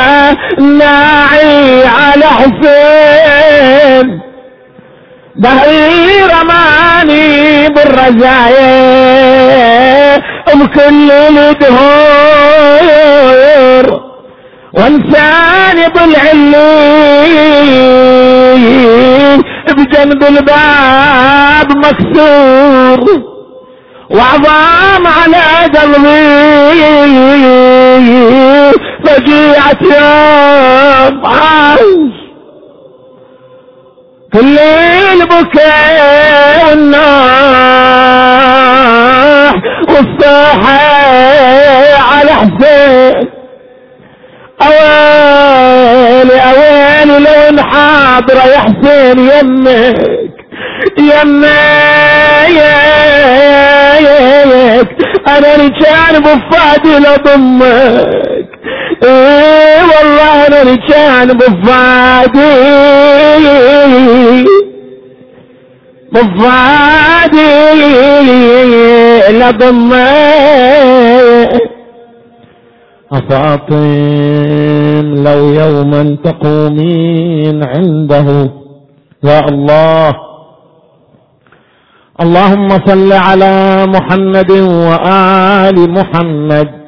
ناعي على حسين. دهري رماني بالرزايا بكل الدهور، وانساني بالعلي بجنب الباب مكسور، وعظام على قلبي فجيعة يوم عاش. كل البكاء والناح والصاحة على حسين. أويلي أويلي لو انحاضر يا حسين يمك يمك، أنا رجال بفادي لضمك. ايه والله انا رجال بفادي لضمك. أفاطم لو يوما تقومين عنده يا الله. اللهم صل على محمد وآل محمد